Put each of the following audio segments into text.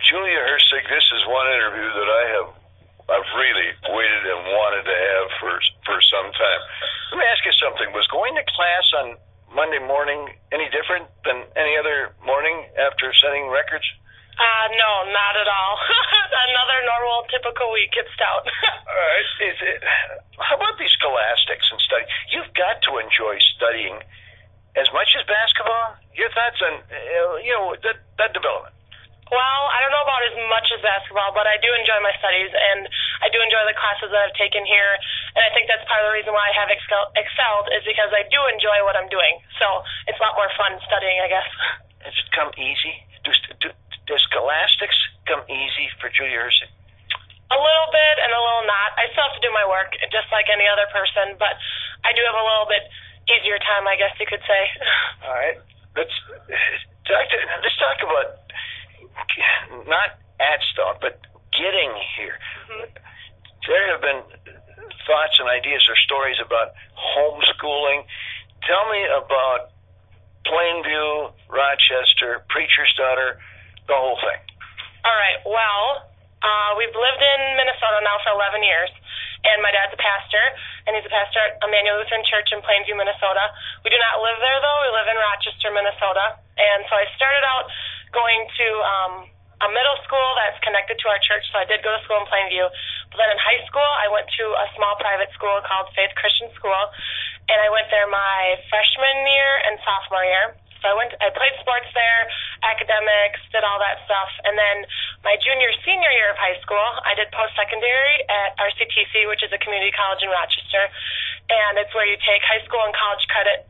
Julia Hersig, this is one interview that I've really waited and wanted to have for some time. Let me ask you something. Was going to class on Monday morning any different than any other morning after setting records? No, not at all. Another normal, typical week at Stout. All right. How about these scholastics and study? You've got to enjoy studying as much as basketball. Your thoughts on that development? Well, I don't know about as much as basketball, but I do enjoy my studies, and I do enjoy the classes that I've taken here, and I think that's part of the reason why I have excelled is because I do enjoy what I'm doing. So it's a lot more fun studying, I guess. Has it come easy? Does scholastics come easy for Julia Hersig? A little bit and a little not. I still have to do my work, just like any other person, but I do have a little bit easier time, I guess you could say. All right. Let's talk about not at Stout, but getting here. Mm-hmm. There have been thoughts and ideas or stories about homeschooling. Tell me about Plainview, Rochester, Preacher's Daughter, the whole thing. All right. Well, we've lived in Minnesota now for 11 years, and my dad's a pastor, and he's a pastor at Emmanuel Lutheran Church in Plainview, Minnesota. We do not live there, though. We live in Rochester, Minnesota. And so I started out going to a middle school that's connected to our church, so I did go to school in Plainview. But then in high school, I went to a small private school called Faith Christian School, and I went there my freshman year and sophomore year. So I played sports there, academics, did all that stuff. And then my senior year of high school, I did post-secondary at RCTC, which is a community college in Rochester. And it's where you take high school and college credits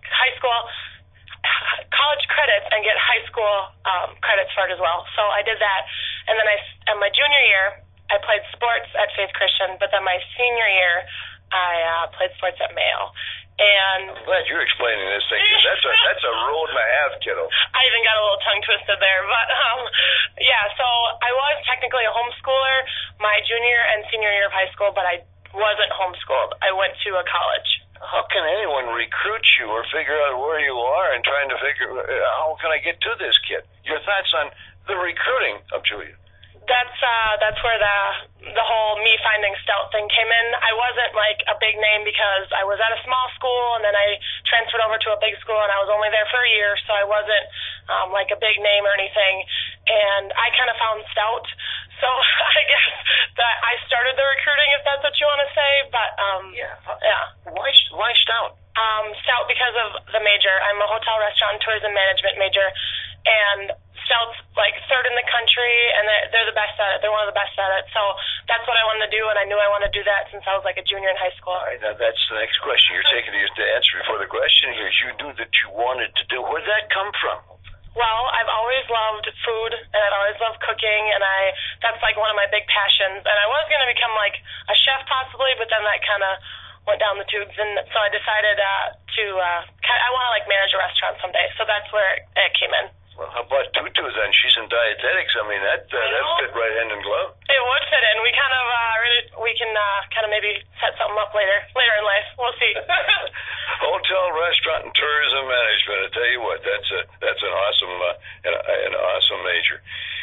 and get high school credits for it as well. So I did that. And then my junior year, I played sports at Faith Christian, but then my senior year, I played sports at Mayo. And I'm glad you're explaining this thing. That's a road and a half, kiddo. I even got a little tongue twisted there, but yeah. So I was technically a homeschooler my junior and senior year of high school, but I wasn't homeschooled. I went to a college. How can anyone recruit you or figure out where you are and trying to figure how can I get to this kid? Your thoughts on the recruiting of Julia? That's where the whole me finding Stout thing came in. I wasn't like a big name because I was at a small school and then I transferred over to a big school and I was only there for a year, so I wasn't like a big name or anything. And I kind of found Stout, so I guess that I started the recruiting, if that's what you want to say. But yeah. Why Stout? Stout because of the major. I'm a hotel, restaurant, and tourism management major, and Stout's like third in the country, and they're the best at it. They're one of the best at it. So that's what I wanted to do, and I knew I wanted to do that since I was like a junior in high school. All right, now that's the next question. You're taking the answer before the question here. You knew that you wanted to do. Where'd that come from? Well, I've always loved food, and I've always loved cooking, and that's like one of my big passions. And I was going to become like a chef possibly, but then that kind of went down the tubes, and so I decided I want to like manage a restaurant someday. So that's where it came in. Well, how about Tutu then? She's in dietetics. I mean, that fit right hand in glove. It would fit in. We kind of we can kind of maybe set something up later in life. We'll see. Hotel, restaurant, and tourism management. I tell you what, that's an awesome major.